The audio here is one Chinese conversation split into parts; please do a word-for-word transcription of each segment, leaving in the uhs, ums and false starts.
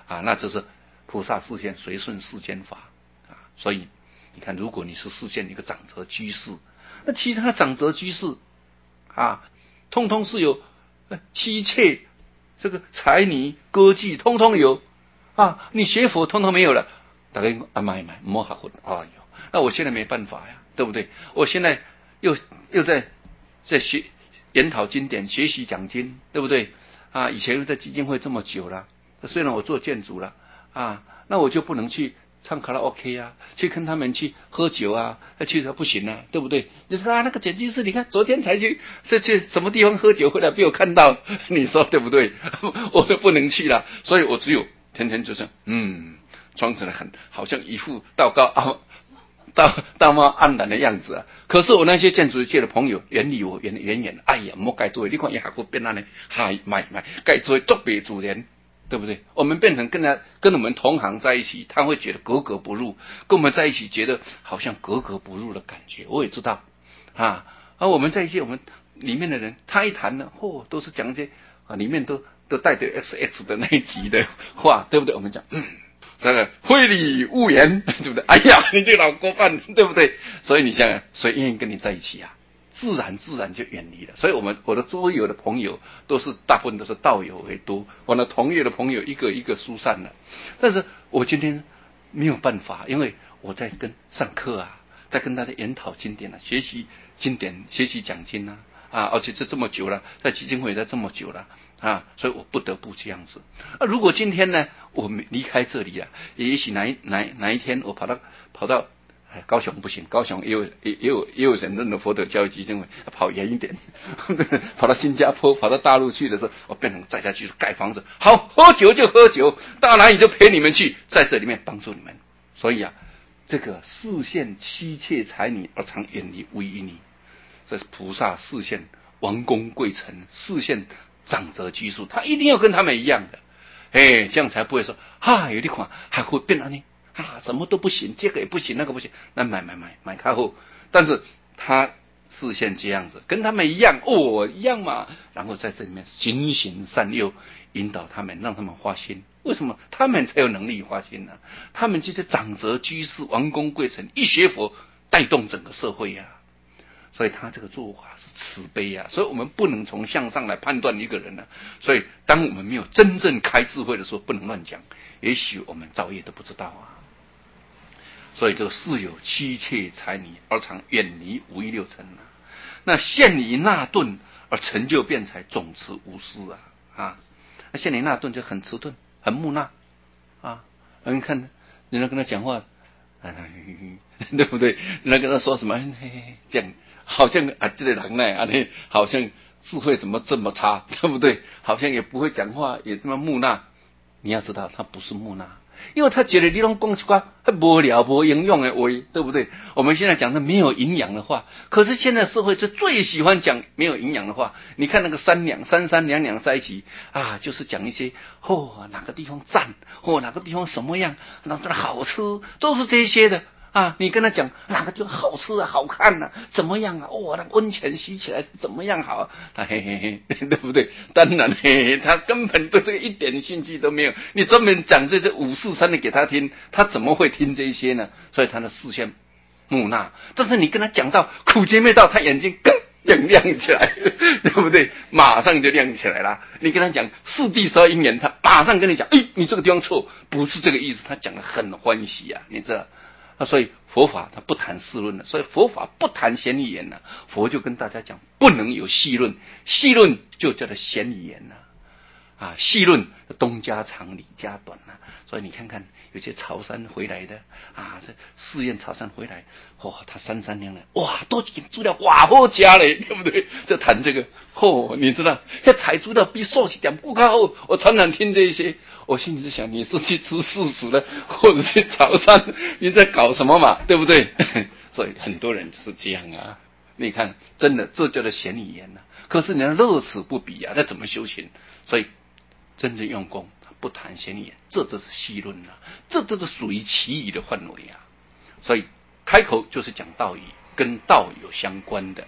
啊，那就是菩萨示现随顺世间法啊。所以你看，如果你是示现一个长者居士，那其他的长者居士啊，通通是有妻妾、这个才女、歌妓，通通有啊。你学佛通通没有了，大概啊买买摸好混啊有。那我现在没办法呀，对不对？我现在又又在在学研讨经典，学习讲经，对不对？啊，以前在基金会这么久了，虽然我做建筑了啊，那我就不能去唱卡拉 OK 啊，去跟他们去喝酒啊，去不行啊，对不对？你说啊，那个简居士，你看昨天才去是去什么地方喝酒回来，被我看到，你说对不对？我都不能去了，所以我只有天天就是嗯，装成了很好像一副道高啊。大大貌岸然的样子啊！可是我那些建筑界的朋友远离我远远远，哎呀，莫该做，你看也还会变那呢，嗨，买买，该做作别主人，对不对？我们变成跟他跟我们同行在一起，他会觉得格格不入；跟我们在一起，觉得好像格格不入的感觉。我也知道啊，而我们在一起，我们里面的人，他一谈呢，嚯、哦，都是讲一些啊，里面都都带着 X X 的那一集的话，对不对？我们讲，嗯。这个非礼勿言，对不对？哎呀，你这个老锅饭，对不对？所以你想想，谁愿意跟你在一起啊？自然自然就远离了。所以我们我的周游的朋友都是大部分都是道友为多，我的同业的朋友一个一个疏散了。但是我今天没有办法，因为我在跟上课啊，在跟大家研讨经典啊，学习经典，学习讲经啊。啊，而且这这么久了，在基金会在这么久了啊，所以我不得不这样子。啊，如果今天呢，我离开这里啊，也许哪一哪哪一天我跑到跑到哎高雄不行，高雄也有也也有也有人认的佛陀教育基金会，跑远一点，跑到新加坡，跑到大陆去的时候，我变成在家去盖房子，好喝酒就喝酒，到哪里就陪你们去，在这里面帮助你们。所以啊，这个示现妻妾才女而常远离无依你。这是菩萨示现王公贵臣，示现长者居士，他一定要跟他们一样的，哎，这样才不会说哈，有的款还会变了呢，啊，什么都不行，这个也不行，那个不行，那买买买买开后，但是他示现这样子，跟他们一样，哦，一样嘛，然后在这里面循循善诱，引导他们，让他们发心。为什么他们才有能力发心呢？他们这些长者居士、王公贵臣，一学佛，带动整个社会呀、啊。所以他这个做法是慈悲啊，所以我们不能从相上来判断一个人呢、啊。所以当我们没有真正开智慧的时候，不能乱讲，也许我们造业都不知道啊。所以这个事有妻妾才女而常远离五欲六尘啊，那现以那顿而成就辩才，总持无私啊啊！那现以那顿就很迟钝，很木讷啊。你看人家跟他讲话，啊、对不对？人家跟他说什么，嘿嘿这样。好像啊，这个人呢，啊，好像智慧怎么这么差，对不对？好像也不会讲话，也这么木讷。你要知道，他不是木讷，因为他觉得你拢讲一句还无聊、无营养的话，对不对？我们现在讲的没有营养的话，可是现在社会就最喜欢讲没有营养的话。你看那个三两、三三两两在一起啊，就是讲一些哦哪个地方赞，哦哪个地方什么样，哪个好吃，都是这些的。啊，你跟他讲哪个地方好吃啊、好看啊、怎么样啊？哦，那温泉洗起来怎么样好啊？他嘿嘿嘿，对不对？当然嘿嘿，他根本对这个一点兴趣都没有。你专门讲这些五四三的给他听，他怎么会听这些呢？所以他的视线木讷。但是你跟他讲到苦集灭道，他眼睛更更亮起来，对不对？马上就亮起来了。你跟他讲四谛十二因缘，他马上跟你讲，哎，你这个地方错，不是这个意思。他讲得很欢喜啊，你知道。啊，所以佛法它不谈世论的，所以佛法不谈闲语言呢。佛就跟大家讲，不能有细论，细论就叫做闲语言呐。啊，细论东家长李家短呐、啊。所以你看看有些潮汕回来的啊，这试验潮汕回来，哇、哦，他三三两两，哇，都已经做了哇好家嘞，对不对？就谈这个，哦，你知道，要采做到比寿喜点不高后，我常常听这些。我心里就想，你是去吃素食的，或者去潮汕，你在搞什么嘛？对不对？所以很多人就是这样啊。你看，真的，这叫做闲语言呐、啊。可是你要乐此不彼啊，那怎么修行？所以真正用功，不谈闲语言，这就是细论啊，这都是属于其语的范围啊。所以开口就是讲道义，跟道有相关的。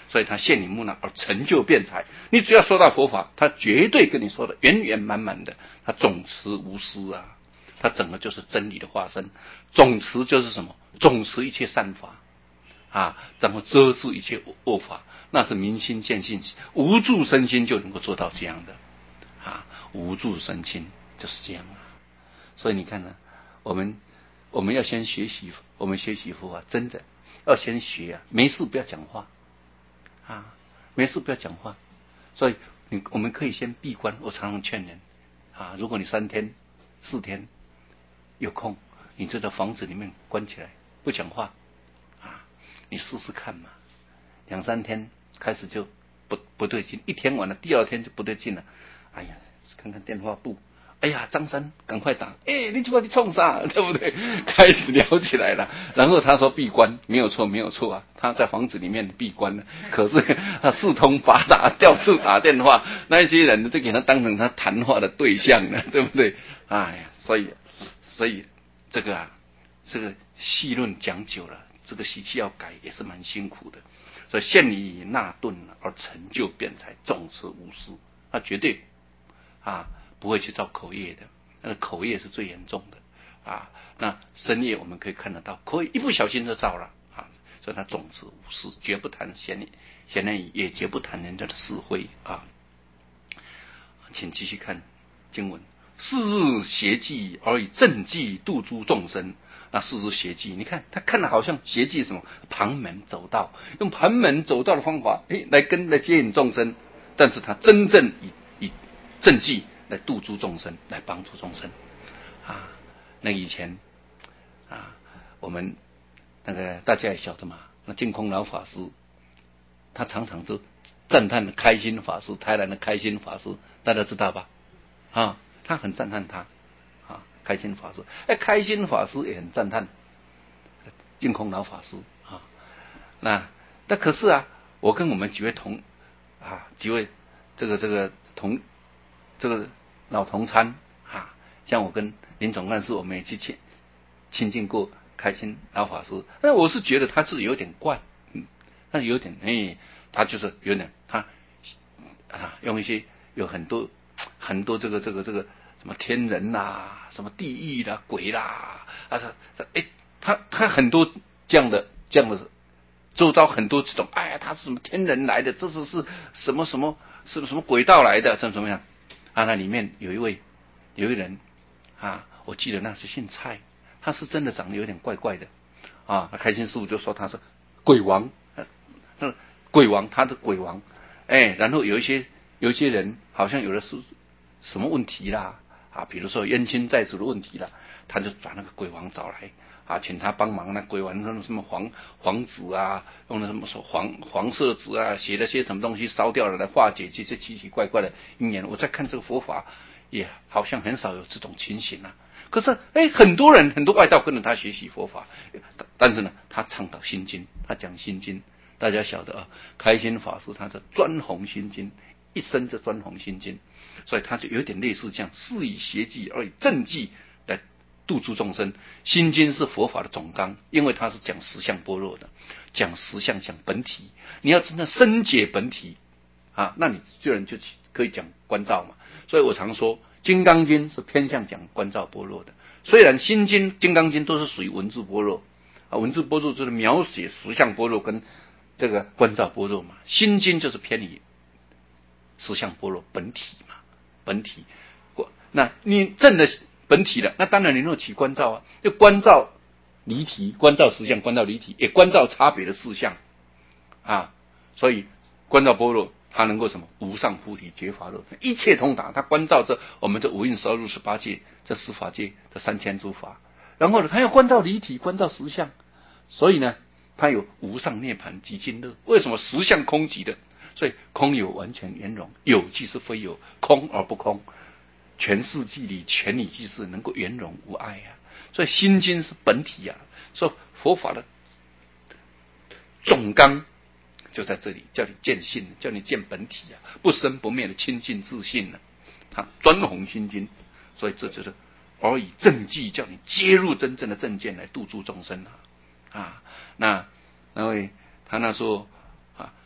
所以他现你木讷而成就辩才。你只要说到佛法，他绝对跟你说的圆圆满满的，他总持无私啊，他整个就是真理的化身。总持就是什么？总持一切善法啊，然后遮住一切恶法，那是明心见性，无住身心就能够做到这样的啊，无住身心就是这样啊。所以你看呢，我们我们要先学习，我们学习佛法真的要先学啊，没事不要讲话啊，没事不要讲话。所以你我们可以先闭关，我常常劝人啊，如果你三天四天有空，你就在房子里面关起来不讲话啊，你试试看嘛，两三天开始就不不对劲，一天完了，第二天就不对劲了。哎呀，看看电话簿，哎呀，张三赶快打，哎，你怎么你冲啥，对不对？开始聊起来了。然后他说闭关，没有错，没有错啊，他在房子里面闭关了。可是他四通八达，到处打电话，那些人就给他当成他谈话的对象了，对不对？哎呀，所以所以这个啊，这个细论讲久了，这个习气要改也是蛮辛苦的。所以现以纳顿而成就辩才，总持无私，他绝对啊不会去造口业的，那个口业是最严重的啊。那身业我们可以看得到，口业一不小心就造了啊，所以他总持无私，绝不谈闲闲言，也绝不谈人家的是非啊。请继续看经文：是日邪计而以正计度诸众生。那是日邪计，你看他看的好像邪计什么旁门走道，用旁门走道的方法，哎，来跟来接引众生，但是他真正以以正计来度诸众生，来帮助众生啊。那以前啊，我们那个大家也晓得嘛，那净空老法师，他常常就赞叹的开心法师，台南的开心法师，大家知道吧？啊，他很赞叹他。开心法师，哎，开心法师也很赞叹净空老法师啊。那那可是啊，我跟我们几位同啊几位这个这个同这个老同参啊，像我跟林总干事，我们也去亲亲近过开心老法师。那我是觉得他是有点怪，嗯，那有点哎，他就是有点他啊用一些有很多很多这个这个这个。什么天人啦、啊，什么地狱啦、啊、鬼啦，啊，他哎，他他很多这样的这样的，周遭很多这种，哎呀，他是什么天人来的，这是是什么什么什么什么鬼道来的，什么什么样啊？那里面有一位有一个人啊，我记得那是姓蔡，他是真的长得有点怪怪的啊。开心师傅就说他是鬼王，那鬼王，他的鬼王，哎，然后有一些有一些人好像有的是什么问题啦。啊，比如说冤亲债主的问题了，他就把那个鬼王找来啊，请他帮忙。那鬼王用什么黄黄纸啊，用了什么黄黄色纸啊，写了些什么东西烧掉了，来化解这些奇奇怪怪的因缘。我在看这个佛法，也好像很少有这种情形啊。可是，哎，很多人很多外道跟着他学习佛法，但是呢，他倡导心经，他讲心经，大家晓得啊，开心法师他是专弘心经。一生就专弘心经，所以他就有点类似这样，是以邪计而以正计来度诸众生。心经是佛法的总纲，因为它是讲实相般若的，讲实相，讲本体。你要真正深解本体啊，那你这人就可以讲观照嘛。所以我常说，金刚经是偏向讲观照般若的，虽然心经、金刚经都是属于文字般若啊，文字般若就是描写实相般若跟这个观照般若嘛，心经就是偏离实相般若本体嘛，本体。那你证了本体了，那当然你能起观照啊，就观照离体，观照实相，观照离体，也观照差别的事项啊。所以观照般若，它能够什么无上菩提觉法乐，一切通达。它观照这我们这五蕴十二入十八界，这十法界这三千诸法，然后呢，它要观照离体，观照实相，所以呢，它有无上涅槃极尽乐。为什么实相空寂的？所以空有完全圆融，有即是非有，空而不空，全世即理，全理即是，能够圆融无碍啊。所以心经是本体啊，所以佛法的总纲就在这里，叫你见性，叫你见本体啊，不生不灭的清净自信啊。他专弘心经，所以这就是而以正计，叫你接入真正的正见来度诸众生啊。啊，那那位他那时候啊，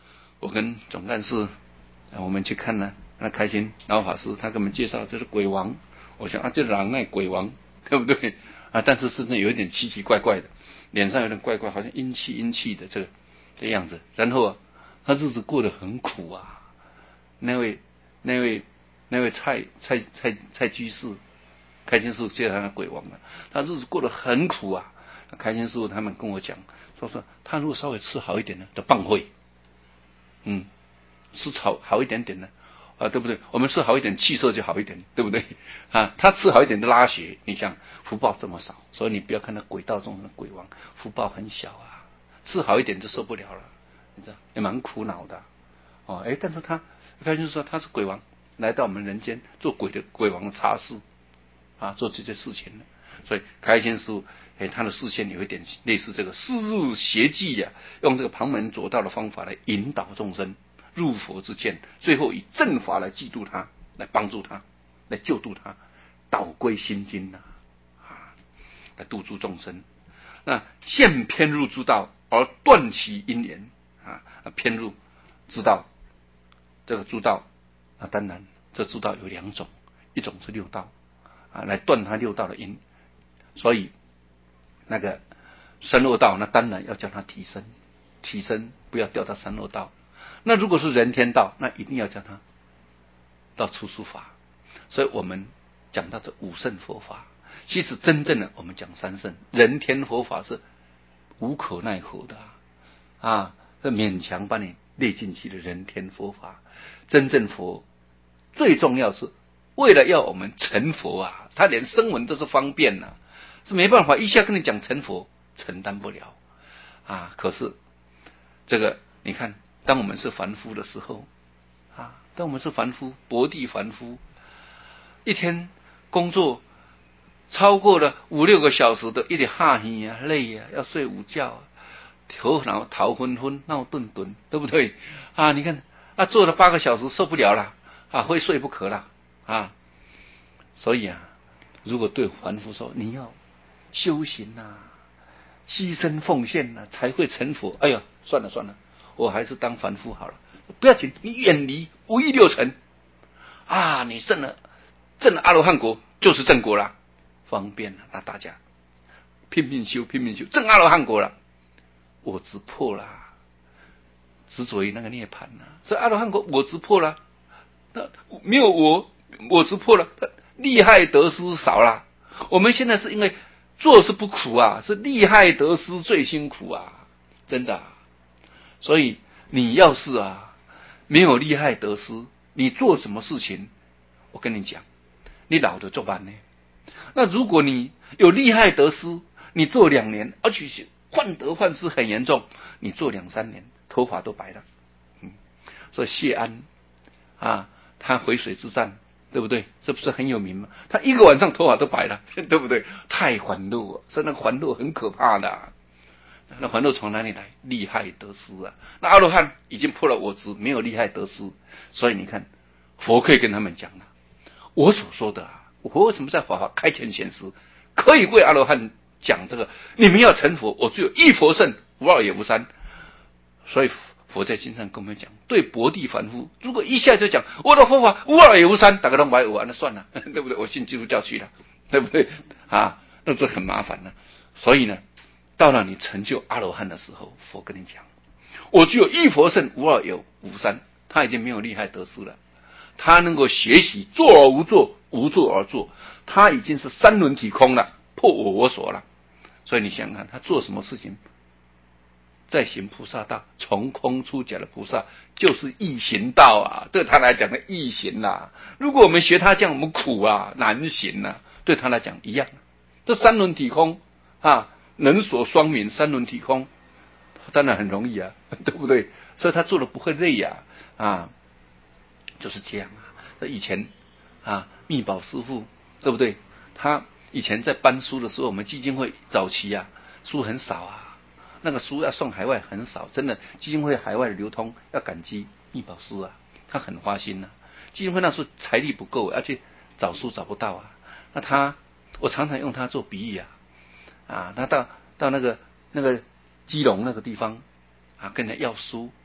我跟总干事，我们去看呢，那开心老法师他给我们介绍这是鬼王，我想啊，这狼那鬼王，对不对啊？但是身上有一点奇奇怪怪的，脸上有点怪怪，好像阴气阴气的这个这样子。然后啊，他日子过得很苦啊。那位那位那位蔡蔡蔡蔡居士，开心师傅介绍他的鬼王了，他日子过得很苦啊。开心师傅他们跟我讲，说说他如果稍微吃好一点呢，就棒会，嗯，吃好好一点点呢。啊，对不对？我们吃好一点，气色就好一点，对不对？啊，他吃好一点就拉血。你想福报这么少，所以你不要看他鬼道中的鬼王，福报很小啊，吃好一点就受不了了，你知道，也蛮苦恼的。哦，哎，但是他开心说他是鬼王，来到我们人间做鬼的鬼王的差事啊，做这些事情的。所以开心师傅，哎，他的视线有一点类似这个施入邪计呀、啊，用这个旁门左道的方法来引导众生入佛之见，最后以正法来济度他，来帮助他，来救度他，导归心经呐、啊，啊，来度诸众生。那现偏入诸道而断其因缘啊，偏入诸道，这个诸道啊，当然这诸道有两种，一种是六道啊，来断他六道的因，所以那个三恶道，那当然要叫他提升，提升不要掉到三恶道。那如果是人天道，那一定要叫他到出世法。所以我们讲到这五圣佛法，其实真正的我们讲三圣，人天佛法是无可奈何的啊，啊，这勉强把你列进去的人天佛法。真正佛最重要是为了要我们成佛啊，他连声闻都是方便啊，是没办法一下跟你讲成佛，承担不了啊。可是这个你看，当我们是凡夫的时候啊，当我们是凡夫，薄地凡夫，一天工作超过了五六个小时的，一点哈气啊，累啊，要睡午觉啊，头脑头昏昏，闹顿顿，对不对啊？你看啊，做了八个小时受不了了啊，非睡不可了啊。所以啊，如果对凡夫说你要修行啊，牺牲奉献啊，才会成佛。哎呀，算了算了，我还是当凡夫好了。不要紧，你远离五欲六尘啊，你证了证了阿罗汉果就是正果了，方便了。那大家拼命修，拼命修，证阿罗汉果了，我执破了，执着于那个涅槃了。所以阿罗汉果我执破了，那没有我，我执破了，利害得失少了。我们现在是因为做是不苦啊，是利害得失最辛苦啊，真的、啊。所以你要是啊没有利害得失，你做什么事情，我跟你讲，你老的做完呢。那如果你有利害得失，你做两年，而且患得患失很严重，你做两三年，头发都白了。嗯，所以谢安啊，他回水之战，对不对？这不是很有名吗？他一个晚上头发都白了，对不对？太烦怒了，所以那个烦怒很可怕的、啊。那烦恼从哪里来？利害得失啊！那阿罗汉已经破了我执，没有利害得失，所以你看，佛可以跟他们讲了，我所说的啊，我为什么在法华开前显示，可以为阿罗汉讲这个？你们要成佛，我只有一佛圣，无二也无三。所以佛在经上跟我们讲，对薄地凡夫，如果一下就讲我的佛法无二也无三，大家都买我，那算了，对不对？我信基督教去了，对不对？啊，那这很麻烦了。所以呢，到了你成就阿罗汉的时候，佛跟你讲，我只有一佛圣，无二有无三，他已经没有利害得失了，他能够学习做而无作，无作而作，他已经是三轮体空了，破我我所了。所以你想想看，他做什么事情，在行菩萨道，从空出假的菩萨就是易行道啊，对他来讲的易行啊。如果我们学他这样，我们苦啊，难行啊，对他来讲一样。这三轮体空啊，能所双泯，三轮体空，当然很容易啊，对不对？所以他做的不会累呀、啊，啊，就是这样啊。那以前啊，密宝师父，对不对？他以前在搬书的时候，我们基金会早期啊，书很少啊，那个书要送海外很少，真的基金会海外的流通要感激密宝师啊，他很花心呐、啊。基金会那时候财力不够，而且找书找不到啊，那他我常常用他做比喻啊。啊，他到到那个那个基隆那个地方啊，跟人家要书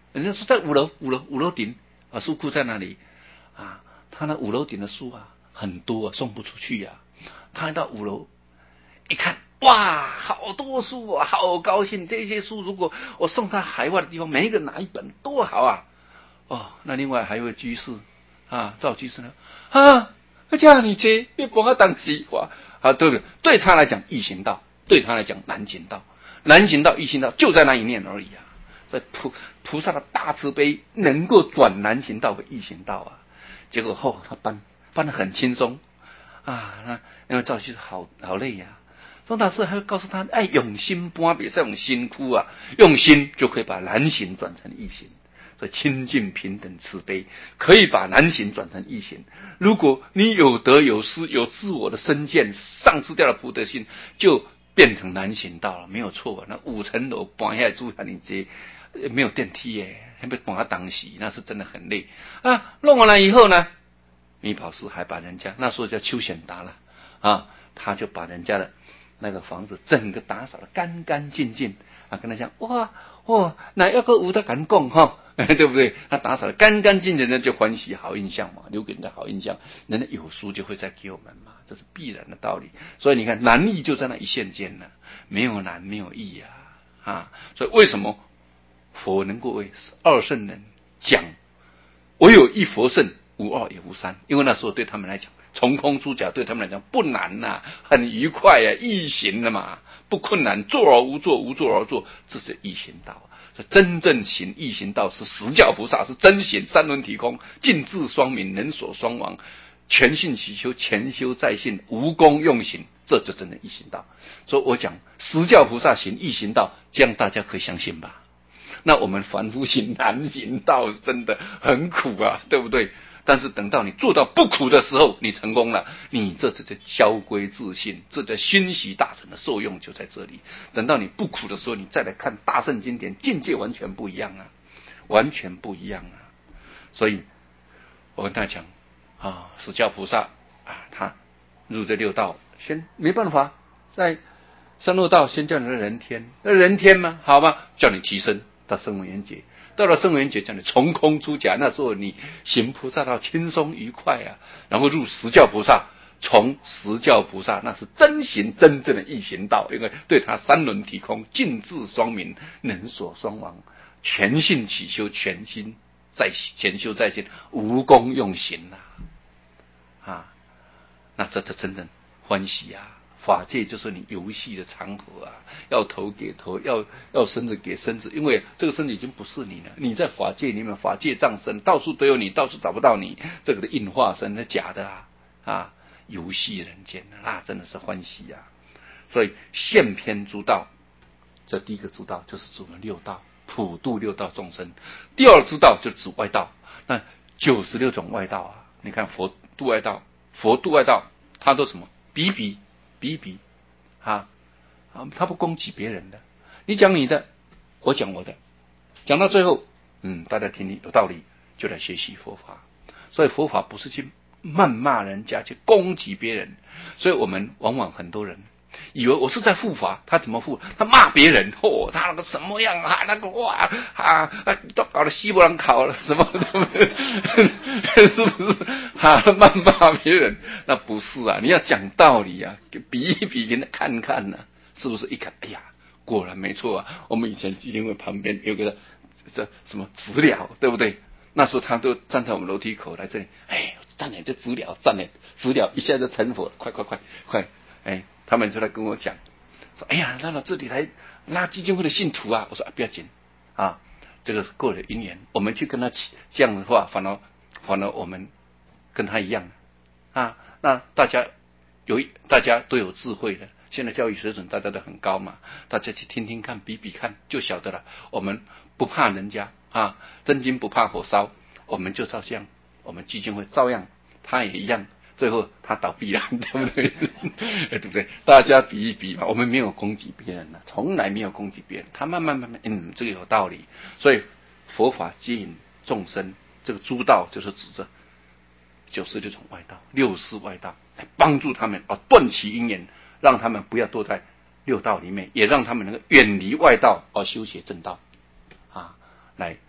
人家说在五楼，五楼五楼顶啊，书库在哪里啊？他那五楼顶的书啊很多啊，送不出去呀、啊。他到五楼一看，哇，好多书啊，好高兴！这些书如果我送到海外的地方，每一个拿一本多好啊！哦，那另外还有一位居士啊，赵居士呢啊，这样你这别帮他当西哇啊，对不对？对他来讲易行道，对他来讲难行道，难行道易行道就在那一念而已啊！所以菩菩萨的大慈悲能够转难行道为易行道啊！结果后、哦、他搬搬得很轻松啊，那因为赵居士好好累呀、啊。宗大师还会告诉他，哎，用心搬别是用辛苦啊，用心就可以把难行转成易行。所以清净平等慈悲可以把难行转成易行。如果你有得有失，有自我的身见，丧失掉了菩提心，就变成难行道了，没有错。那五层楼搬下来住下你这没有电梯耶，还被搬到当时，那是真的很累啊。弄完了以后呢，弥宝师还把人家那时候叫邱显达了啊，他就把人家的那个房子整个打扫得干干净净啊，跟他讲哇哇，哪要个无得敢讲哈，对不对？他打扫得干干净净的就欢喜好印象嘛，留给人家好印象，人家有书就会再给我们嘛，这是必然的道理。所以你看难易就在那一线间呢，没有难没有易啊啊！所以为什么佛能够为二圣人讲，唯有一佛圣，无二也无三，因为那时候对他们来讲。从空出假对他们来讲不难呐、啊，很愉快呀、啊，易行的嘛，不困难，坐而无坐，无坐而坐，这是易行道。真正行易行道是实教菩萨，是真行三轮体空，尽智双明，能所双亡，全信其修，全修在信，无功用行，这就真的易行道。所以我讲实教菩萨行易行道，这样大家可以相信吧？那我们凡夫行难行道真的很苦啊，对不对？但是等到你做到不苦的时候，你成功了，你这这叫交归自信，这叫熏习大乘的受用就在这里。等到你不苦的时候，你再来看大乘经典，境界完全不一样啊，完全不一样啊。所以我跟大家讲啊，释迦菩萨啊，他入这六道，先没办法，在三六道先叫你的人天，那人天嘛，好吧，叫你提升到声闻缘觉。到了声闻觉叫你从空出假，那时候你行菩萨道轻松愉快啊，然后入实教菩萨，从实教菩萨那是真行真正的易行道，因为对他三轮体空，尽智双明，能所双亡，全信起修，全心在全修在心，无功用行啊，啊，那这这真正欢喜啊。法界就是你游戏的场合啊，要头给头，要要身子给身子，因为这个身子已经不是你了，你在法界里面，法界障身，到处都有你，到处找不到你，这个的应化身，那假的啊啊，游戏人间啊，真的是欢喜啊！所以现篇诸道，这第一个诸道就是指我们六道，普度六道众生；第二之道就指外道，那九十六种外道啊，你看佛度外道，佛度外道，他都什么比比。比一比啊，他不攻击别人的，你讲你的，我讲我的，讲到最后，嗯，大家听你有道理，就来学习佛法。所以佛法不是去谩骂人家，去攻击别人。所以我们往往很多人以为我是在护法，他怎么护？他骂别人，哦，他那个什么样啊？那个哇啊，都搞了西伯兰考了什么？是不是？啊，谩骂别人，那不是啊！你要讲道理啊，比一比，给他看看呢、啊，是不是？一看，哎呀，果然没错啊！我们以前基金会旁边有个这什么直了，对不对？那时候他都站在我们楼梯口来这里，哎，站点就直了，站点直了，一下就成佛了，快快快快！哎，他们就来跟我讲，说，哎呀，拉到这里来拉基金会的信徒啊！我说啊，不要紧啊，这个是过了因缘，我们去跟他起这样的话，反而反而我们跟他一样啊。那大家有大家都有智慧的，现在教育水准大家都很高嘛，大家去听听看，比比看，就晓得了。我们不怕人家啊，真金不怕火烧，我们就照样，我们基金会照样，他也一样。最后他倒闭了，对不对？对不对？大家比一比嘛，我们没有攻击别人呢，从来没有攻击别人。他慢慢慢慢，嗯，这个有道理。所以佛法接引众生，这个诸道就是指着九十六种外道、六世外道，来帮助他们啊断其因缘，让他们不要堕在六道里面，也让他们能够远离外道而修学正道啊，来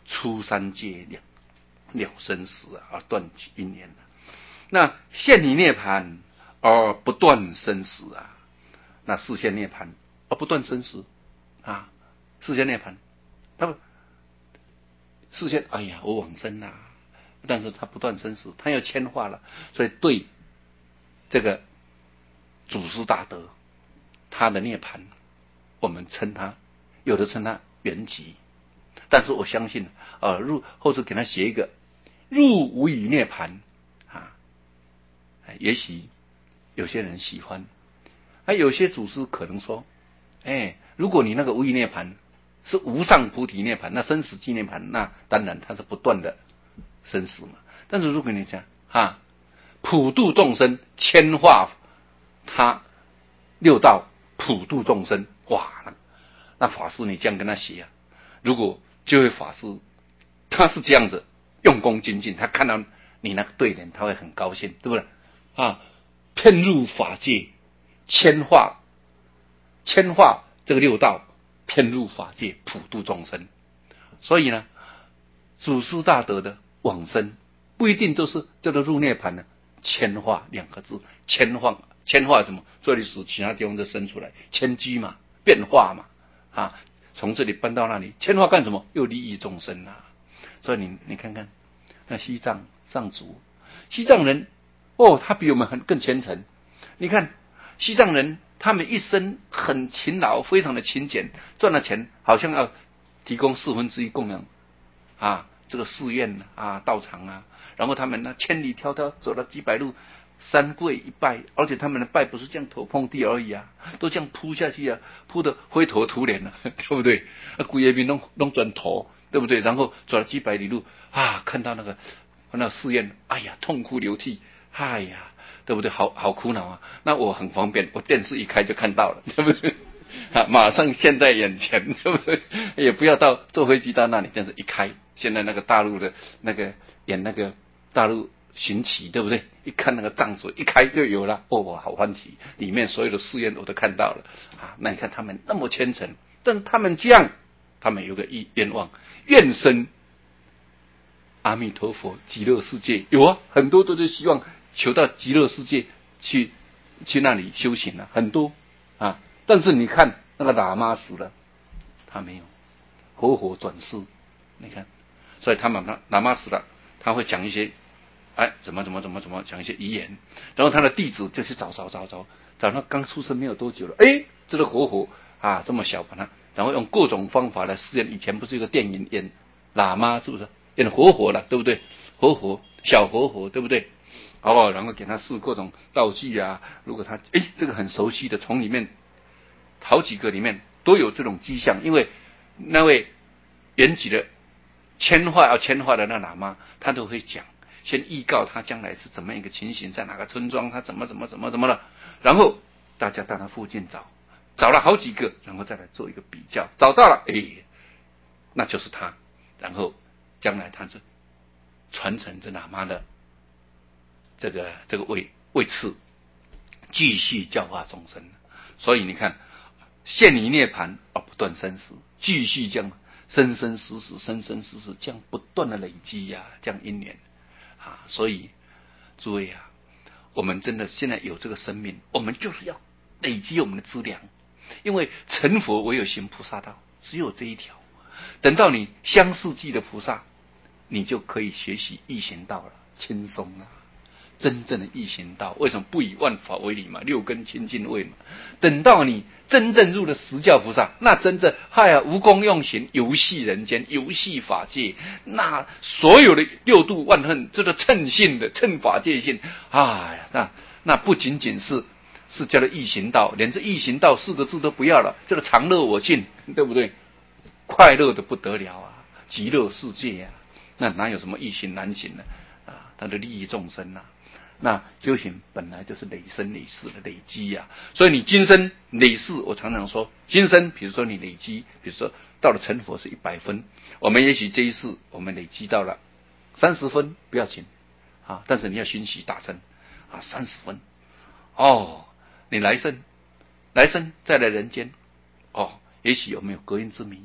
出三界了了生死啊，而断因缘。那现离涅盘而不断生死啊，那示现涅盘而不断生死啊，示现涅盘，他不示现，哎呀，我往生啦，但是他不断生死，他要迁化了，所以对这个祖师大德，他的涅盘，我们称他，有的称他圆寂，但是我相信啊，入后世给他写一个入无余涅盘啊，也许有些人喜欢，啊，有些祖师可能说，哎，如果你那个无余涅盘是无上菩提涅盘，那生死寂涅盘，那当然它是不断的生死嘛。但是如果你讲啊，普度众生，迁化他六道，普度众生，哇，那那法师你这样跟他写啊，如果这位法师他是这样子用功精进，他看到你那个对联，他会很高兴，对不对啊？骗入法界，迁化迁化这个六道，骗入法界，普度众生。所以呢，祖师大德的往生不一定都是叫做入涅盘呢。迁化两个字，迁化迁化什么？这里是其他地方都生出来，迁居嘛，变化嘛，啊，从这里搬到那里，迁化干什么？又利益众生啊。所以你你看看，那西藏藏族，西藏人哦，他比我们很更虔诚。你看西藏人，他们一生很勤劳，非常的勤俭，赚了钱好像要提供四分之一供养啊，这个寺院啊、道场啊，然后他们呢千里迢迢走了几百路，三跪一拜，而且他们的拜不是这样头碰地而已啊，都这样扑下去啊，扑得灰头土脸了、啊，对不对？啊，鬼也比弄弄转头，对不对？然后走了几百里路啊，看到那个那个寺院，哎呀，痛哭流涕，哎呀，对不对？好好苦恼啊。那我很方便，我电视一开就看到了，对不对？啊，马上现在眼前，对不对？也不要到坐飞机到那里，但是一开，现在那个大陆的那个演那个大陆寻奇，对不对？一看那个藏书，一开就有了，哦，好欢喜！里面所有的寺院我都看到了啊。那你看他们那么虔诚，但是他们这样，他们有个意愿望，愿生阿弥陀佛极乐世界。有啊，很多都是希望求到极乐世界去去那里修行啊，很多啊。但是你看那个喇嘛死了，他没有活活转世，你看，所以他们喇嘛死了，他会讲一些，哎，怎么怎么怎么怎么讲一些遗言，然后他的弟子就去找找找找，找他刚出生没有多久了，哎，这个活活啊这么小把他，然后用各种方法来试验。以前不是有个电影演喇嘛是不是演活活了，对不对？活活小活活，对不对？哦，然后给他试各种道具啊，如果他哎这个很熟悉的，从里面好几个里面都有这种迹象，因为那位原籍的迁化要迁化的那喇嘛，他都会讲，先预告他将来是怎么一个情形，在哪个村庄，他怎么怎么怎么怎么了，然后大家到他附近找，找了好几个，然后再来做一个比较，找到了，哎，那就是他，然后将来他就传承这喇嘛的这个这个位位次，继续教化众生。所以你看，现离涅盘而不断生死，继续这样生生死死、生生死死这样不断的累积呀、啊，这样因缘啊。所以诸位啊，我们真的现在有这个生命，我们就是要累积我们的资粮，因为成佛唯有行菩萨道，只有这一条。等到你相似记的菩萨，你就可以学习易行道了，轻松了。真正的易行道，为什么不以万法为理嘛？六根清净位嘛。等到你真正入了十教菩萨，那真正嗨呀，无功用行，游戏人间，游戏法界，那所有的六度万恨，这个称性的称法界性，哎呀，那那不仅仅是是叫做易行道，连这易行道四个字都不要了，叫做常乐我净，对不对？快乐的不得了啊，极乐世界啊，那哪有什么易行难行呢？啊，它的利益众生啊。那修行本来就是累生累世的累积呀、啊，所以你今生累世，我常常说，今生比如说你累积，比如说到了成佛是一百分，我们也许这一世我们累积到了三十分，不要紧啊，但是你要熏习大乘啊，三十分哦，你来生来生再来人间哦，也许有没有隔音之谜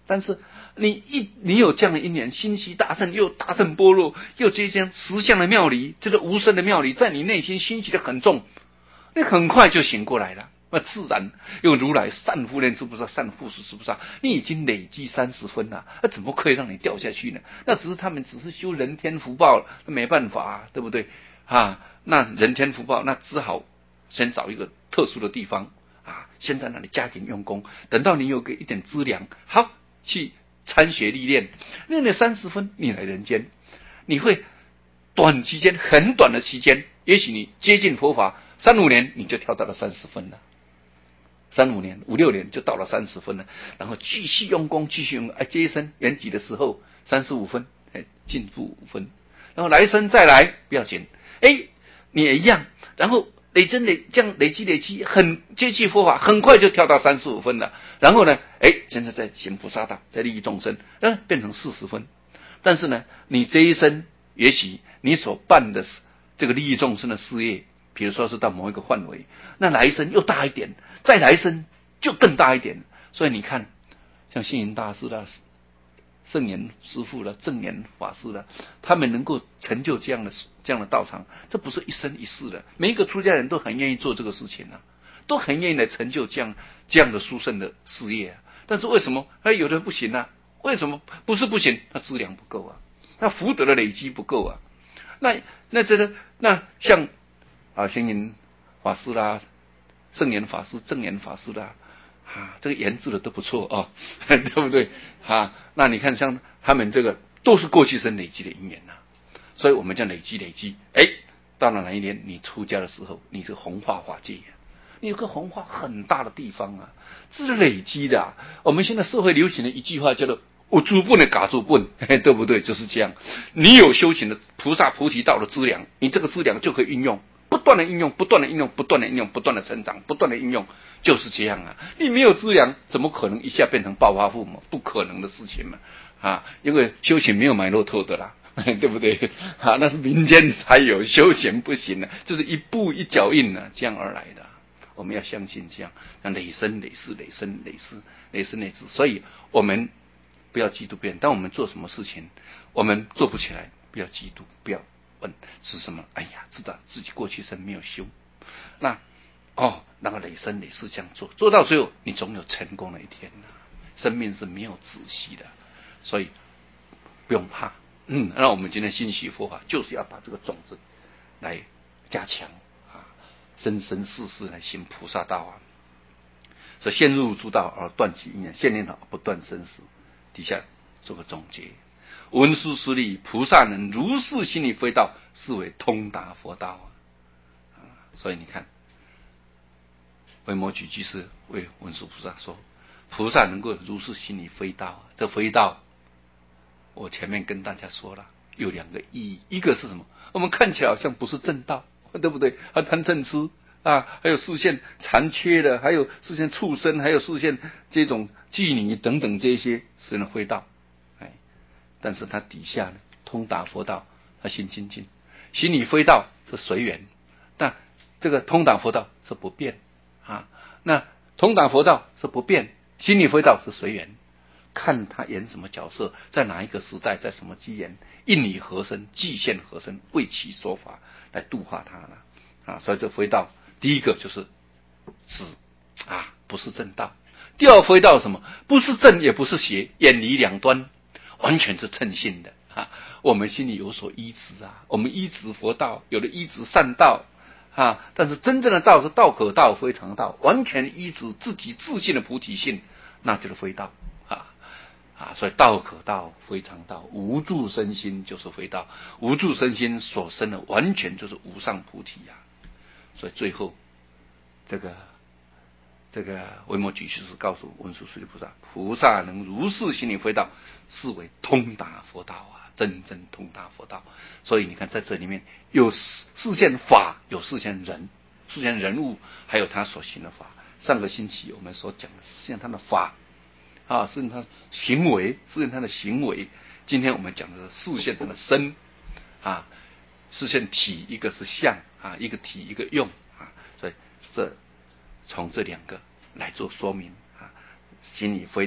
但是你一你有这样的因缘，心系大圣，又大圣般若，又这些实相的妙理，这个无声的妙理，在你内心熏习的很重，你很快就醒过来了。那自然用如来善护念珠菩萨、善护持珠菩萨，你已经累积三十分了，那怎么可以让你掉下去呢？那只是他们只是修人天福报，那没办法、啊，对不对啊？那人天福报，那只好先找一个特殊的地方啊，先在那里加紧用功，等到你有个一点资粮，好去参学历练，练了三十分，你来人间，你会短期间很短的期间，也许你接近佛法三五年，你就跳到了三十分了。三五年、五六年就到了三十分了，然后继续用功，继续用功，哎，这一生圆寂的时候三十五分，哎，进步五分，然后来生再来不要紧，哎，你也一样，然后累积累这样累积累积，很接近佛法，很快就跳到三十五分了。然后呢，哎，现在在行菩萨道，在利益众生，嗯，变成四十分。但是呢，你这一生也许你所办的这个利益众生的事业，比如说是到某一个范围，那来生又大一点，再来生就更大一点。所以你看，像星云大师啦、圣严师父啦、正言法师啦，他们能够成就这样的这样的道场，这不是一生一世的。每一个出家人都很愿意做这个事情啊，都很愿意来成就这样这样的殊胜的事业啊。但是为什么哎有的不行啊？为什么不是不行？他资粮不够啊，他福德的累积不够啊。那那这个那像啊星云法师啦、圣严法师、正言法师啦。啊，这个研制的都不错哦，对不对啊？那你看，像他们这个都是过去生累积的因缘呐、啊，所以我们叫累积累积。哎，到了哪一年你出家的时候，你是弘化法界、啊，你有个弘化很大的地方啊，这是累积的、啊。我们现在社会流行的一句话叫做“我诸笨的嘎住笨”，对不对？就是这样。你有修行的菩萨菩提道的资粮，你这个资粮就可以运用。不断的应用，不断的应用，不断的应用，不断的成长，不断的应用，就是这样啊！你没有资粮，怎么可能一下变成暴发户嘛？不可能的事情嘛！啊，因为修行没有买骆驼的啦，对不对？啊，那是民间才有，修行不行的、啊，就是一步一脚印啊，这样而来的、啊。我们要相信这样，那累生累世，累生累世，累生累世。所以我们不要嫉妒别人，当我们做什么事情，我们做不起来，不要嫉妒，不要。是什么？哎呀，知道自己过去生没有修，那哦，那个累生累世这样做，做到最后，你总有成功的一天呐、啊。生命是没有止息的，所以不用怕。嗯，那我们今天信息佛法，就是要把这个种子来加强啊，生生世世来行菩萨道啊。所以先入诸道而断其因缘，现念好不断生死。底下做个总结。文殊师利菩萨能如是心里非道，是为通达佛道啊！所以你看，维摩诘居士为文殊菩萨说，菩萨能够如是心里非道，这非道，我前面跟大家说了，有两个意义，一个是什么？我们看起来好像不是正道，对不对？还贪嗔痴啊，还有视线残缺的，还有视线畜生，还有视线这种妓女等等这些，是能非道。但是他底下呢，通达佛道，他心清净，心里非道是随缘，但这个通达佛道是不变啊。那通达佛道是不变，心里非道是随缘，看他演什么角色，在哪一个时代，在什么机缘，应理合身，即现合身，为其说法来度化他了啊。所以这非道，第一个就是指啊，不是正道；第二非道是什么？不是正也不是邪，远离两端。完全是称性的啊！我们心里有所依止啊，我们依止佛道，有的依止善道啊，但是真正的道是道可道非常道，完全依止自己自信的菩提性，那就是非道啊啊！所以道可道非常道，无住身心就是非道，无住身心所生的完全就是无上菩提啊！所以最后这个。这个维摩诘居士告诉文殊师利菩萨，菩萨能如是心里非道，是为通达佛道啊，真正通达佛道。所以你看，在这里面有示现法，有示现人，示现人物，还有他所行的法。上个星期我们所讲的示现他的法啊，示现他行为，示现他的行为。今天我们讲的是示现他的身啊，示现体，一个是相啊，一个体一个用啊，所以这。从这两个来做说明啊，心里非道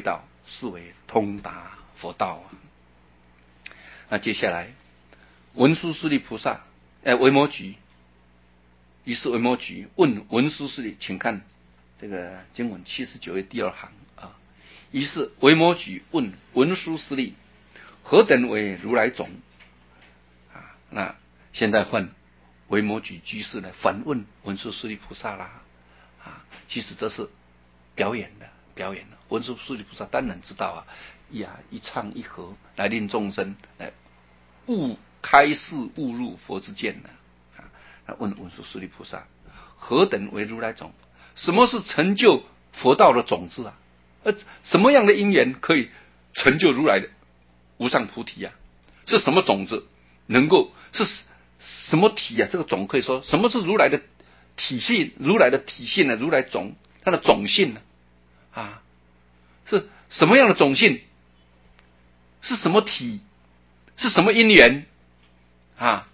视为通达佛道啊。那接下来文殊师利菩萨，哎，维摩诘，于是维摩诘问文殊师利，请看这个经文七十九页第二行啊。于是维摩诘问文殊师利，何等为如来种？啊，那现在换维摩诘居士来反问文殊师利菩萨啦。啊，其实这是表演的，表演的。文殊师利菩萨当然知道啊，呀，一唱一和来令众生来悟开示悟入佛之见呢。啊，那问文殊师利菩萨，何等为如来种？什么是成就佛道的种子啊？呃，什么样的因缘可以成就如来的无上菩提啊？是什么种子能够是什么体啊？这个种可以说什么是如来的体性？如来的体性呢？如来种它的种性呢？啊，是什么样的种性？是什么体？是什么因缘啊？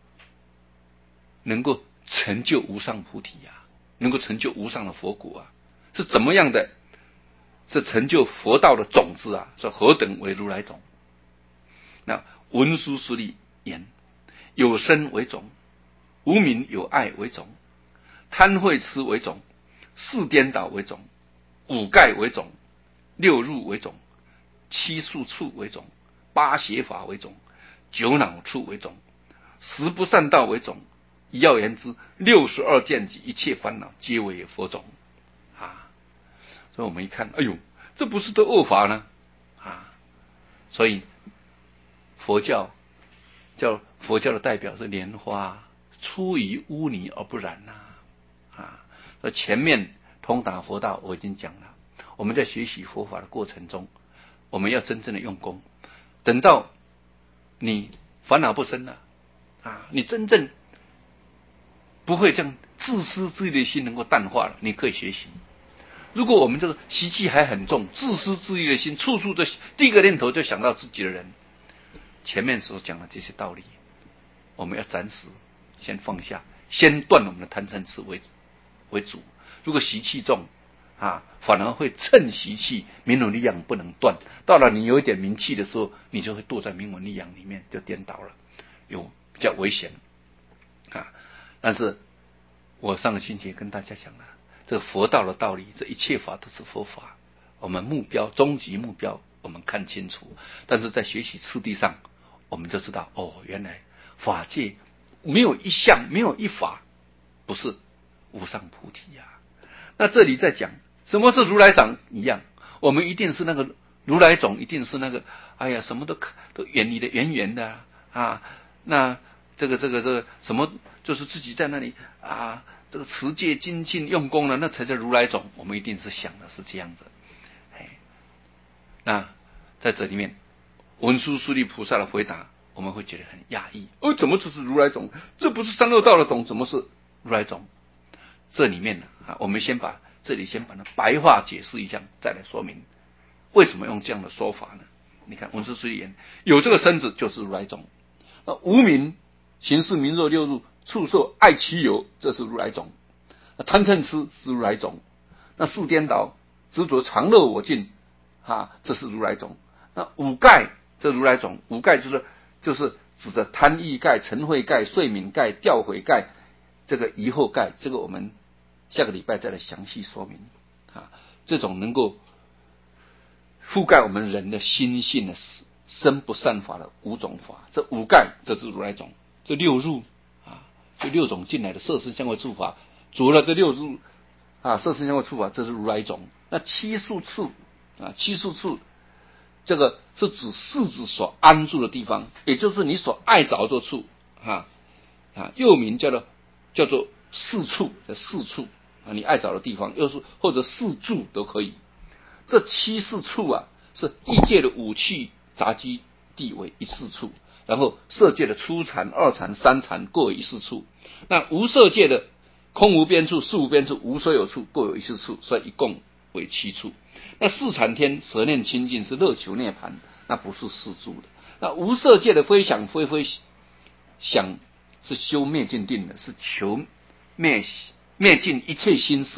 能够成就无上菩提啊？能够成就无上的佛果啊？是怎么样的？是成就佛道的种子啊！说何等为如来种？那文殊师利言：有身为种，无明有爱为种，贪恚痴为种，四颠倒为种，五盖为种，六入为种，七宿处为种，八邪法为种，九恼处为种，十不善道为种。一要言之，六十二见及一切烦恼皆为佛种啊！所以我们一看，哎呦，这不是都恶法呢啊！所以佛教叫佛教的代表是莲花，出于污泥而不染呐啊！那前面通达佛道我已经讲了，我们在学习佛法的过程中，我们要真正的用功，等到你烦恼不生了啊，你真正不会这样自私自利的心能够淡化了，你可以学习。如果我们这个习气还很重，自私自利的心，处处的第一个念头就想到自己的人，前面所讲的这些道理，我们要暂时先放下，先断我们的贪嗔痴为为主。如果习气重啊，反而会趁习气名闻利养不能断，到了你有一点名气的时候，你就会堕在名闻利养里面，就颠倒了，有比较危险啊。但是我上个星期跟大家讲了，这个佛道的道理，这一切法都是佛法，我们目标终极目标我们看清楚，但是在学习次第上，我们就知道哦，原来法界没有一项，没有一法不是无上菩提呀、啊。那这里在讲什么是如来长一样，我们一定是那个如来种，一定是那个哎呀什么都都远离的远远的啊，那这个这个这个什么就是自己在那里啊，这个持戒精进用功了，那才叫如来种。我们一定是想的是这样子。哎，那在这里面，文殊师利菩萨的回答，我们会觉得很讶异。哦，怎么就是如来种？这不是三恶道的种，怎么是如来种？这里面呢啊，我们先把这里先把它白话解释一下，再来说明为什么用这样的说法呢？你看文殊师利言，有这个身子就是如来种。那无明行识名色六入触受爱其有，这是如来种。贪嗔痴是如来种。那四颠倒执着常乐我净啊，这是如来种。那五盖这如来种，五盖就是就是指的贪欲盖、嗔恚盖、睡眠盖、掉悔盖，这个疑惑盖，这个我们下个礼拜再来详细说明啊。这种能够覆盖我们人的心性的身不善法的五种法，这五盖这是如来种。这六入啊，这六种进来的色身香味触法，除了这六入啊，色身香味触法，这是如来种。那七宿处啊，七宿处这个是指四指所安住的地方，也就是你所爱着这处啊啊，又名叫做叫做四处的四处啊，你爱着的地方，又是或者四住都可以。这七四处啊，是异界的五趣杂居地为一四处。然后色界的初禅、二禅、三禅各有一四处，那无色界的空无边处、事无边处、无所有处各有一四处，所以一共为七处。那四禅天舍念清净是乐求涅槃，那不是四住的。那无色界的非想非非想是修灭尽定的，是求灭灭尽一切心事的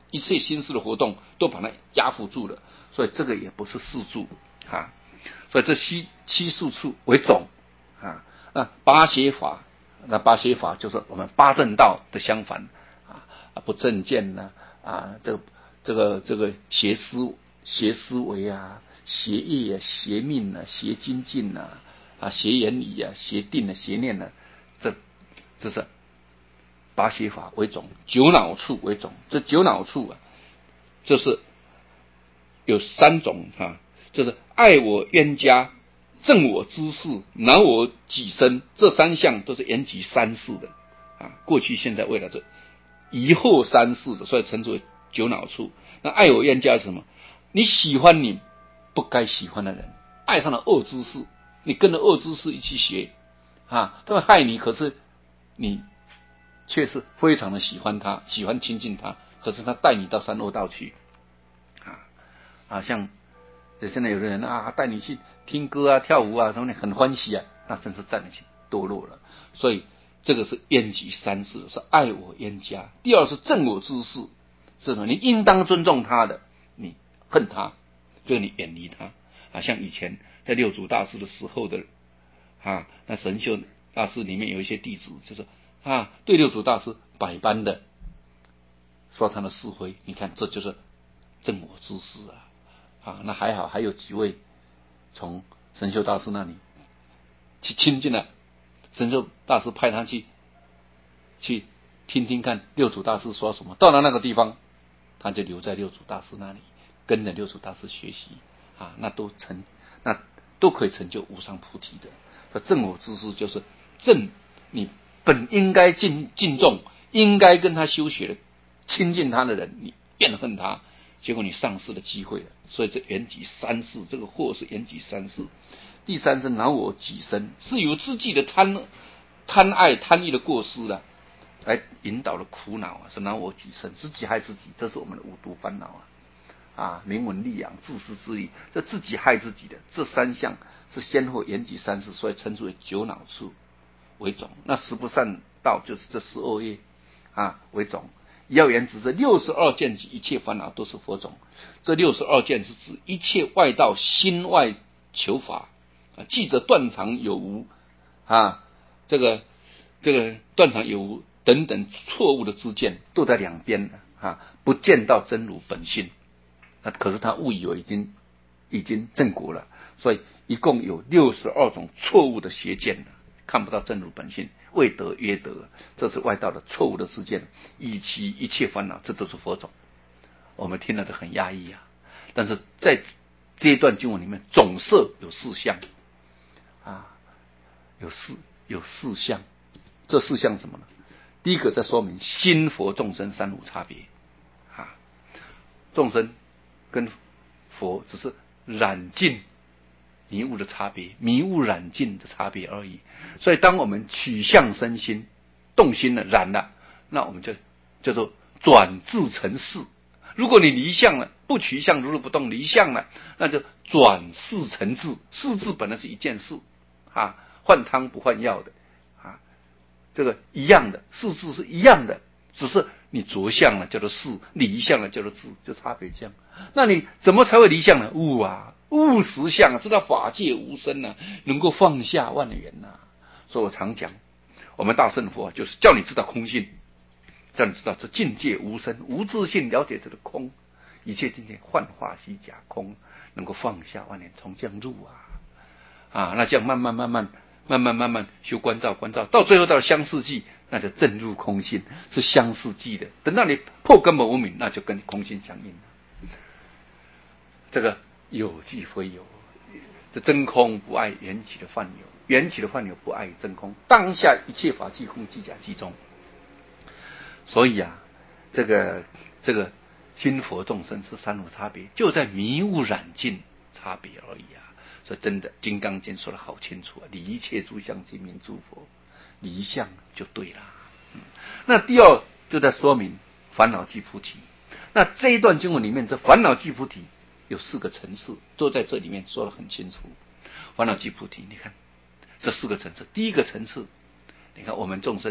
一切心思的活动都把它压服住了，所以这个也不是四住啊。所以这七七事处为总啊。那八邪法，那八邪法就是我们八正道的相反啊，不正见呢啊，这个这个这个邪思邪思维啊，邪业啊，邪命啊，邪精进啊，啊，邪言语啊，邪定啊，邪念啊，这这是八邪法为总，九脑处为总。这九脑处啊，就是有三种啊，就是爱我冤家、憎我知事、恼我己身，这三项都是延吉三世的啊，过去、现在、未来这以后三世的，所以称之为九脑处。那爱我冤家是什么？你喜欢你不该喜欢的人，爱上了恶知识，你跟着恶知识一起学啊，他会害你，可是你却是非常的喜欢他，喜欢亲近他，可是他带你到三恶道去啊啊，像现在有的人啊，带你去听歌啊、跳舞啊什么的，很欢喜啊，那真是带你去堕落了。所以这个是冤集三世，是爱我冤家。第二是憎我之事，是什么？你应当尊重他的，你恨他，就是你远离他啊。像以前在六祖大师的时候的啊，那神秀大师里面有一些弟子，就是啊，对六祖大师百般的说他的是非，你看这就是憎我之事啊。啊，那还好，还有几位从神秀大师那里去亲近了，神秀大师派他去去听听看六祖大师说什么。到了那个地方，他就留在六祖大师那里，跟着六祖大师学习啊，那都成，那都可以成就无上菩提的。这憎我之事就是憎你本应该敬敬重、应该跟他修学的、亲近他的人，你怨恨他。结果你丧失了机会了，所以这缘集三世，这个祸是缘集三世。第三是恼我己身，是由自己的贪贪爱贪欲的过失了，来引导了苦恼啊，是恼我己身，自己害自己，这是我们的五毒烦恼啊啊，名闻利养、自私自利，这自己害自己的，这三项是先后缘集三世，所以称之为九恼处为总。那十不善道就是这十恶业啊为总。要言之，这六十二见及一切烦恼都是佛种。这六十二见是指一切外道心外求法啊，记着断常有无啊，这个这个断常有无等等错误的知见都在两边啊，不见到真如本性。啊，可是他误以为已经已经正果了，所以一共有六十二种错误的邪见了，看不到真如本性。未得约得，这是外道的错误的知见，以及一切烦恼，这都是佛种。我们听了都很压抑啊。但是在这一段经文里面，总摄有四项啊，有四有四项。这四项什么呢？第一个在说明心佛众生三无差别啊，众生跟佛只是染尽迷雾的差别，迷雾染尽的差别而已。所以当我们取相生心，动心了，染了，那我们就叫做转智成事。如果你离相了，不取相，如如不动，离相了，那就转事成智。事智本来是一件事啊，换汤不换药的啊，这个一样的，事智是一样的，只是你着相了叫做事，离相了叫做智，就差别这样。那你怎么才会离相呢？悟啊，悟实相啊，知道法界无生啊，能够放下万缘啊。所以我常讲，我们大乘佛就是叫你知道空性，叫你知道这境界无生，无自性了解这个空，一切境界幻化虚假空，能够放下万缘，从这样入啊啊，那这样慢慢慢慢慢慢慢慢修观照观照，到最后到了相似寂，那就正入空性，是相似寂的。等到你破根本无明，那就跟空性相应了。这个有即非有，这真空不爱缘起的幻有，缘起的幻有不爱真空，当下一切法即空即假即中。所以啊，这个这个心佛众生是三无差别，就在迷雾染尽差别而已啊。所以真的《金刚经》说得好清楚啊，离一切诸相即名诸佛，离相就对了。嗯、那第二就在说明烦恼即菩提。那这一段经文里面，这烦恼即菩提有四个层次，都在这里面说得很清楚。烦恼即菩提，你看这四个层次，第一个层次，你看我们众生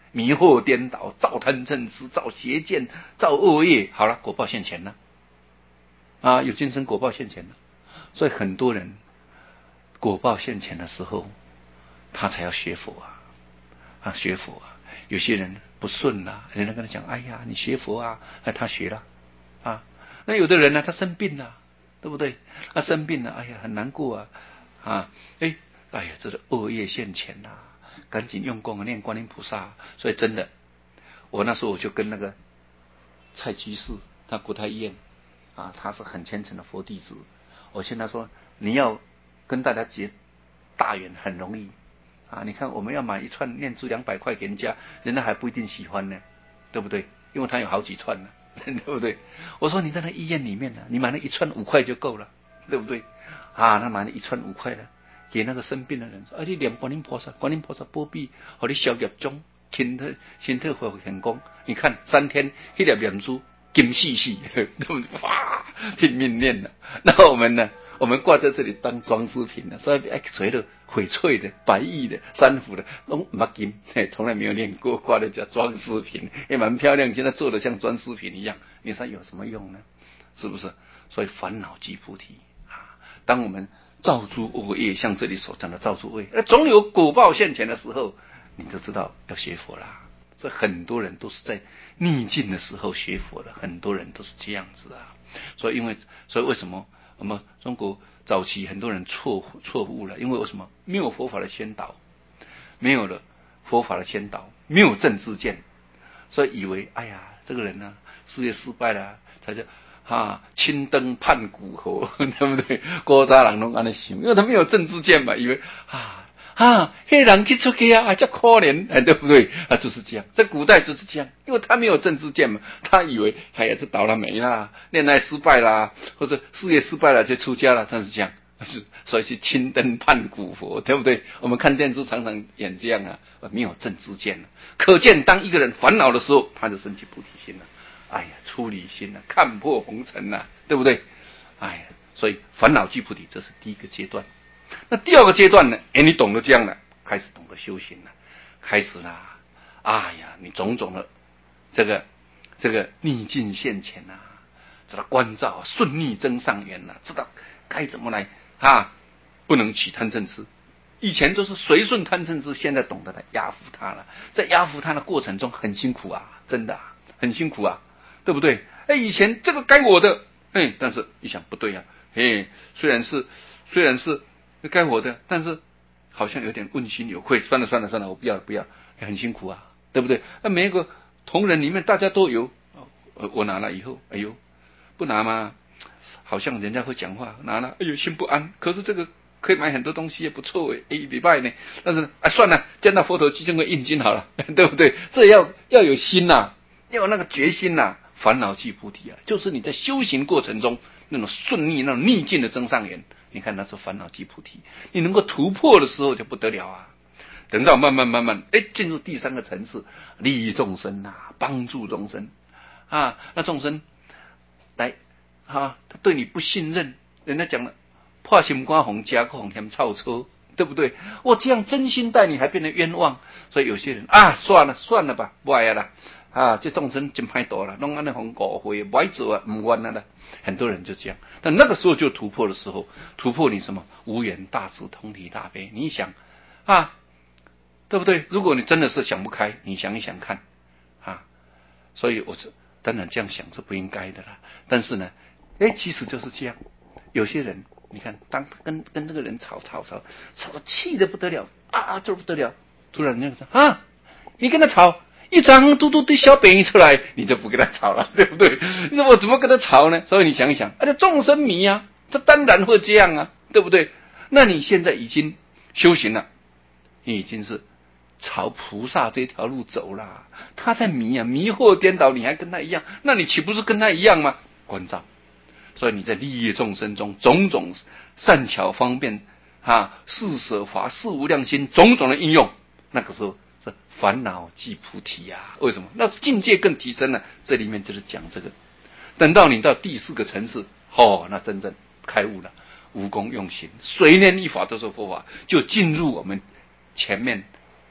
迷惑颠倒，造贪嗔痴，造邪见，造恶业。好了，果报现前了啊，有今生果报现前了。所以很多人果报现前的时候，他才要学佛啊啊，学佛啊。有些人不顺啦、啊，人家跟他讲，哎呀，你学佛啊，哎，他学了啊。那有的人呢，他生病了，对不对？他生病了，哎呀，很难过啊啊，哎，哎呀，这个恶业现前呐、啊，赶紧用功念观音菩萨。所以真的，我那时候我就跟那个蔡居士，他国泰医院啊，他是很虔诚的佛弟子。我现在说，你要跟大家结大缘很容易啊！你看，我们要买一串念珠两百块给人家，人家还不一定喜欢呢，对不对？因为他有好几串呢，对不对？我说你在那医院里面呢，你买那一串五块就够了，对不对？啊，他买了一串五块的，给那个生病的人说：“啊，你念观音菩萨，观音菩萨保庇，和你消业障，身体身体恢复健康。你看三天一粒念珠。”金细细，对不对？哇，拼命念了。然后我们呢，我们挂在这里当装饰品了，所以哎，垂的、翡翠的、白玉的、珊瑚的，都不金，从来没有念过，挂在叫装饰品，也蛮漂亮。现在做的像装饰品一样，你说有什么用呢？是不是？所以烦恼即菩提啊！当我们造诸恶业，像这里所讲的造诸恶业，总有果报现前的时候，你就知道要学佛啦。这很多人都是在逆境的时候学佛的，很多人都是这样子啊。所以因为，所以为什么我们中国早期很多人错错误了？因为为什么没有佛法的先导，没有了佛法的先导，没有正知见，所以以为哎呀，这个人呢、啊、事业失败了，才叫啊青灯盼古侯，对不对？古早人拢安尼想，因为他没有正知见嘛，以为啊。啊，黑人去出去啊，叫可怜，哎，对不对？啊，就是这样，在古代就是这样，因为他没有正知见嘛，他以为哎呀，这倒了霉啦，恋爱失败啦，或者事业失败了就出家了，他是这样，所以是青灯盼古佛，对不对？我们看电视常常演这样啊，没有正知见了，可见当一个人烦恼的时候，他就升起菩提心了，哎呀，出离心了，看破红尘了，对不对？哎呀，所以烦恼即菩提，这是第一个阶段。那第二个阶段呢？哎，你懂得这样了，开始懂得修行了，开始啦，哎呀，你种种的这个这个逆境现前啊，知道关照顺逆增上缘了，知道该怎么来啊，不能起贪嗔痴。以前都是随顺贪嗔痴，现在懂得来压服它了。在压服它的过程中很辛苦啊，真的、啊、很辛苦啊，对不对？哎，以前这个该我的，哎，但是一想不对呀、啊，哎，虽然是虽然是。该我的，但是好像有点问心有愧。算了算了算了，我不要了不要，很辛苦啊，对不对？那每一个同仁里面大家都有，我拿了以后，哎呦，不拿吗？好像人家会讲话，拿了，哎呦心不安。可是这个可以买很多东西也不错诶，一礼拜呢。但是啊，算了，见到佛头基金会印金好了，对不对？这要要有心呐、啊，要有那个决心呐、啊。烦恼即菩提啊，就是你在修行过程中那种顺逆、那种逆境的增上缘。你看那是烦恼即菩提，你能够突破的时候就不得了啊！等到慢慢慢慢，哎，进入第三个层次，利益众生啊，帮助众生啊，那众生来啊，他对你不信任，人家讲了，破心瓜红加个红嫌臭车，对不对？我这样真心待你，还变得冤枉，所以有些人啊，算了算了吧，不爱了啊，这众生真歹多了，弄安尼红误会，不爱做啊，唔冤了啦。很多人就这样，但那个时候就突破的时候，突破你什么无缘大慈同体大悲。你想啊，对不对？如果你真的是想不开，你想一想看啊。所以我是当然这样想是不应该的啦。但是呢，哎，其实就是这样。有些人你看，当跟跟这个人吵吵吵，吵得气得不得了啊，这不得了。突然人家说啊，你跟他吵。一张嘟嘟的小便一出来，你就不跟他吵了，对不对？你说我怎么跟他吵呢？所以你想一想，啊，这众生迷啊，他当然会这样啊，对不对？那你现在已经修行了，你已经是朝菩萨这条路走了。他在迷啊，迷惑颠倒，你还跟他一样，那你岂不是跟他一样吗？关照，所以你在利益众生中种种善巧方便啊，四舍法四无量心种种的应用，那个时候。烦恼即菩提啊！为什么？那境界更提升了。这里面就是讲这个。等到你到第四个层次，哦，那真正开悟了，无功用行，随念一法都是佛法，就进入我们前面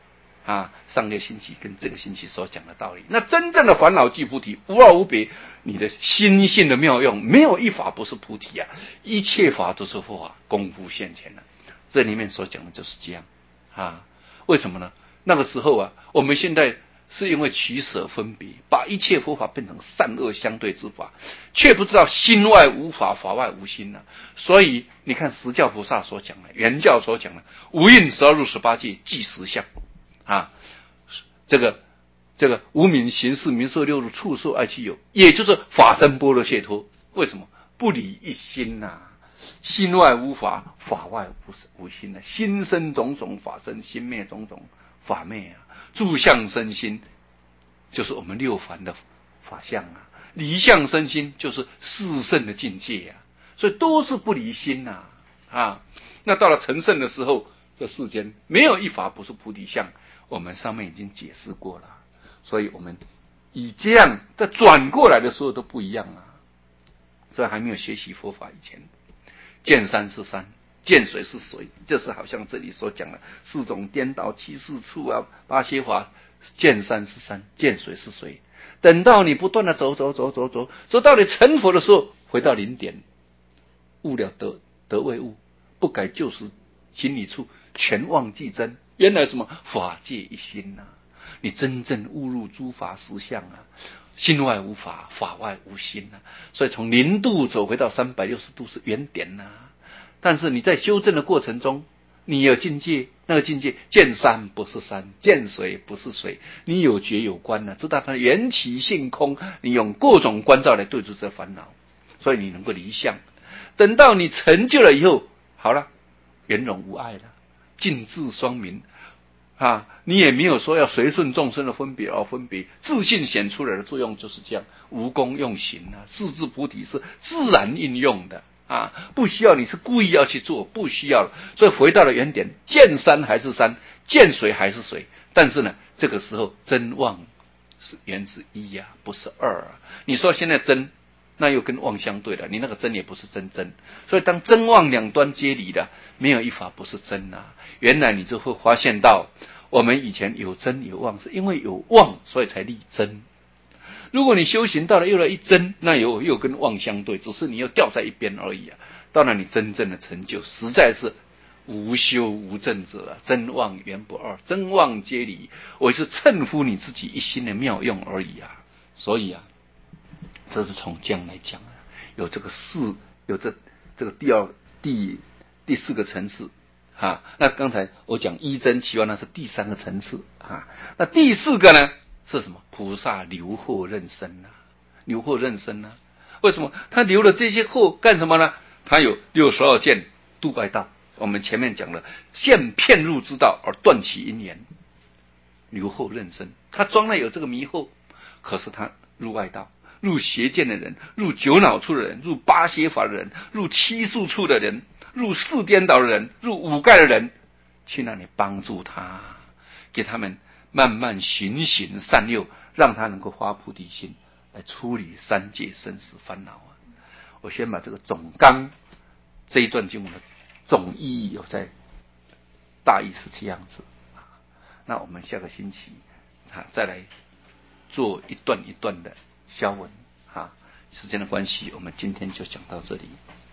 啊，上个星期跟这个星期所讲的道理。那真正的烦恼即菩提，无二无别。你的心性的妙用，没有一法不是菩提啊，一切法都是佛法，功夫现前了、啊。这里面所讲的就是这样啊。为什么呢？那个时候啊，我们现在是因为取舍分别，把一切佛法变成善恶相对之法，却不知道心外无法，法外无心啊。所以你看十教菩萨所讲的，原教所讲的无印十二入十八界即实相啊，这个这个无明行识名色六入触受爱趣有，也就是法身般若解脱。为什么？不离一心呐、啊，心外无法，法外无无心呐、啊。心生种种，法生；心灭种种，法灭啊。住相生心，就是我们六凡的法相啊；离相生心，就是四圣的境界啊。所以都是不离心呐 啊, 啊。那到了成圣的时候，这世间没有一法不是菩提相，我们上面已经解释过了。所以我们以这样在转过来的时候都不一样啊。这还没有学习佛法以前，见山是山，见水是水，就是好像这里所讲的四种颠倒七事处啊，八邪法，见山是山，见水是水。等到你不断的走走走走走，走到你成佛的时候，回到零点，悟了得得为悟，不改旧时心理处，全忘记真。原来什么法界一心呐、啊？你真正悟入诸法实相啊，心外无法，法外无心啊。所以从零度走回到三百六十度是原点呐、啊。但是你在修正的过程中，你有境界，那个境界见山不是山，见水不是水，你有觉有观啊，知道它缘起性空，你用各种观照来对治这烦恼，所以你能够离相。等到你成就了以后，好了，圆融无碍了，尽智双明啊，你也没有说要随顺众生的分别而分别，自信显出来的作用就是这样，无功用行啊，四智菩提是自然应用的啊，不需要你是故意要去做，不需要了。所以回到了原点，见山还是山，见水还是水，但是呢，这个时候真妄是源自一呀、啊，不是二啊。你说现在真，那又跟妄相对了，你那个真也不是真真，所以当真妄两端皆离的，没有一法不是真啊。原来你就会发现到，我们以前有真有妄，是因为有妄，所以才立真。如果你修行到了又来一真，那又又跟妄相对，只是你又掉在一边而已啊。当然你真正的成就，实在是无修无证者啊，真妄原不二，真妄皆离，我是称呼你自己一心的妙用而已啊。所以啊，这是从这样来讲啊，有这个四，有这这个第二第第四个层次啊。那刚才我讲一真其妄，那是第三个层次啊。那第四个呢是什么？菩萨留后任身啊，留后任身啊。为什么他留了这些后干什么呢？他有六十二见度外道。我们前面讲了，现骗入之道而断其因缘，留后任身。他装了有这个迷惑，可是他入外道。入邪见的人，入九脑处的人，入八邪法的人，入七宿处的人，入四颠倒的人，入五盖的人，去那里帮助他，给他们慢慢循循善诱，让他能够发菩提心，来处理三界生死烦恼啊。我先把这个总纲这一段经文的总意义有在大意是这样子啊。那我们下个星期啊再来做一段一段的消文啊。时间的关系，我们今天就讲到这里。